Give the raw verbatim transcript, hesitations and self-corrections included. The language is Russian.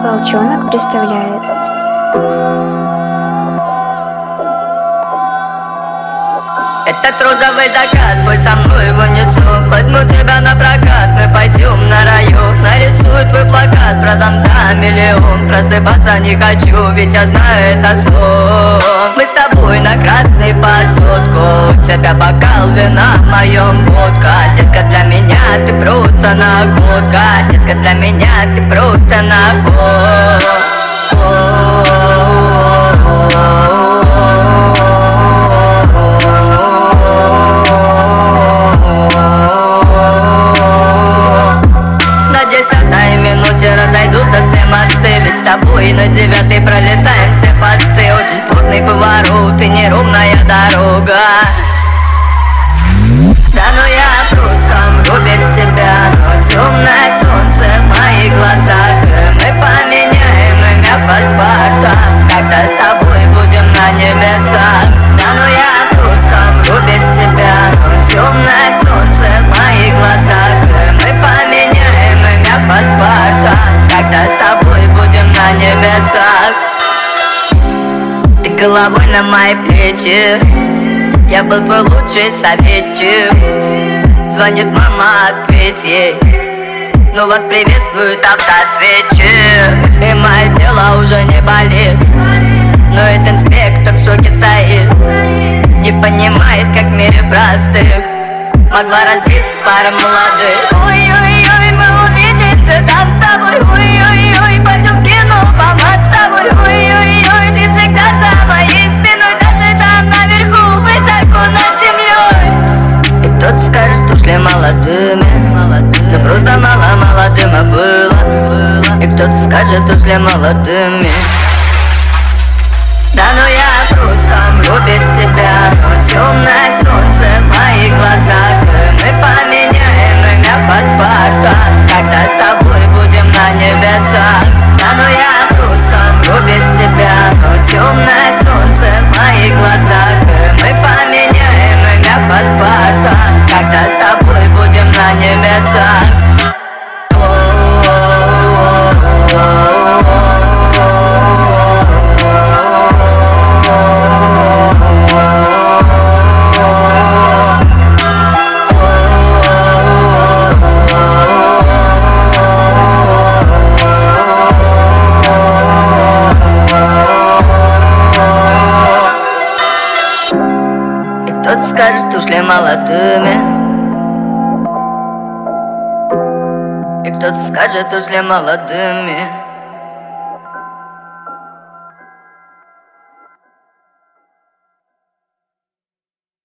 Волчонок представляет. Этот розовый закат, пусть со мной его несу. Возьму тебя на прокат, мы пойдем на район. Нарисую твой плакат, продам за миллион. Просыпаться не хочу, ведь я знаю, это сон. Мы с тобой на красный под сотку. У тебя бокал вина, в моем водка. Детка, для меня ты просто находка. Детка, для меня ты просто находка. Разойдутся все мосты, ведь с тобой на девятой пролетаем все посты. Очень сложный поворот и неровная дорога. Да ну я просто мру без тебя, но темное солнце в моих глазах. И мы поменяем имя паспорта, когда с тобой будем на небесах. Да ну я просто мру без тебя, но темное солнце в моих глазах. И мы поменяем имя паспорта, когда с тобой будем на небесах. Ты головой на мои плечи, я был твой лучший советчик. Звонит мама, ответь ей, ну вас приветствует автоответчик. И мое тело уже не болит, но этот инспектор в шоке стоит. Не понимает, как в мире простых могла разбиться пара молодых. Ой-ой-ой, мы увидимся там с тобой. Ой-ой-ой, пойдем в кино, помад с тобой. Ой-ой-ой, ты всегда за моей спиной, даже там наверху, высоко над землей. И кто-то скажет, ушли молодыми, молодыми, но просто мало молодым а было, было. И кто-то скажет, ушли молодыми. Да ну я просто мру без тебя, но темное солнце в моих глазах. И мы поменяем имя паспорта, когда с тобой будем на небесах. Да ну я просто мру без тебя, но темное солнце в моих глазах. И мы поменяем имя паспорта, когда с тобой будем на небесах. Кто-то скажет, ушли молодыми, и кто-то скажет, ушли молодыми.